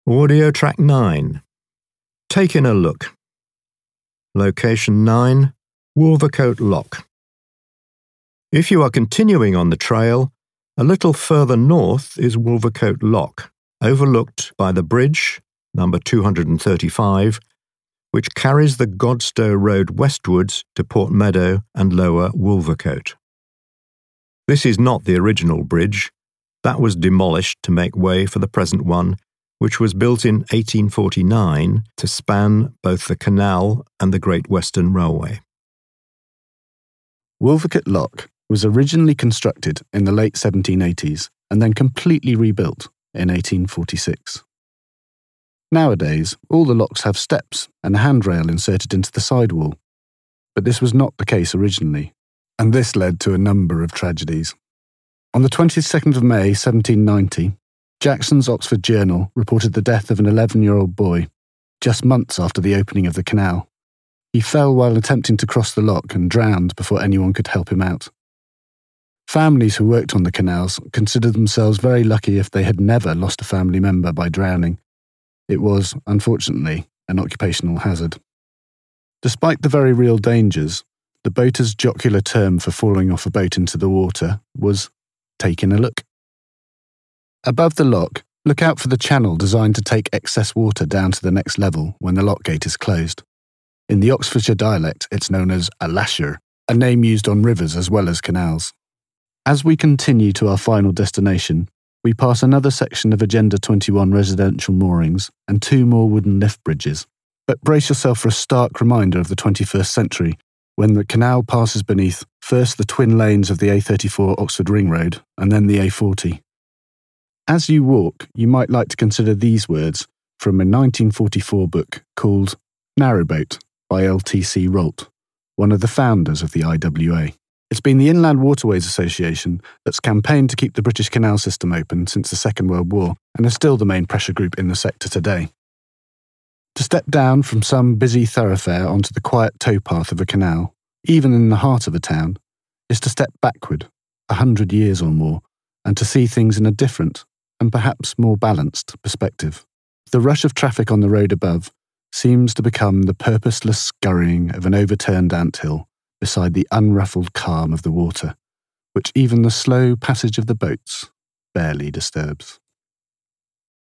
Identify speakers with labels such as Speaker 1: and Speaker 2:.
Speaker 1: Audio track 9. Taking a look. Location 9, Wolvercote Lock. If you are continuing on the trail, a little further north is Wolvercote Lock, overlooked by the bridge, number 235, which carries the Godstow Road westwards to Port Meadow and Lower Wolvercote. This is not the original bridge. That was demolished to make way for the present one, which was built in 1849 to span both the canal and the Great Western Railway.
Speaker 2: Wolvercote Lock was originally constructed in the late 1780s and then completely rebuilt in 1846. Nowadays, all the locks have steps and a handrail inserted into the sidewall, but this was not the case originally, and this led to a number of tragedies. On the 22nd of May 1790, Jackson's Oxford Journal reported the death of an 11-year-old boy, just months after the opening of the canal. He fell while attempting to cross the lock and drowned before anyone could help him out. Families who worked on the canals considered themselves very lucky if they had never lost a family member by drowning. It was, unfortunately, an occupational hazard. Despite the very real dangers, the boater's jocular term for falling off a boat into the water was taking a look. Above the lock, look out for the channel designed to take excess water down to the next level when the lock gate is closed. In the Oxfordshire dialect, it's known as a lasher, a name used on rivers as well as canals. As we continue to our final destination, we pass another section of Agenda 21 residential moorings and 2 more wooden lift bridges. But brace yourself for a stark reminder of the 21st century, when the canal passes beneath first the twin lanes of the A34 Oxford Ring Road and then the A40. As you walk, you might like to consider these words from a 1944 book called Narrowboat by L.T.C. Rolt, one of the founders of the IWA. It's been the Inland Waterways Association that's campaigned to keep the British canal system open since the Second World War and is still the main pressure group in the sector today. To step down from some busy thoroughfare onto the quiet towpath of a canal, even in the heart of a town, is to step backward 100 years or more and to see things in a different and perhaps more balanced perspective. The rush of traffic on the road above seems to become the purposeless scurrying of an overturned anthill beside the unruffled calm of the water, which even the slow passage of the boats barely disturbs.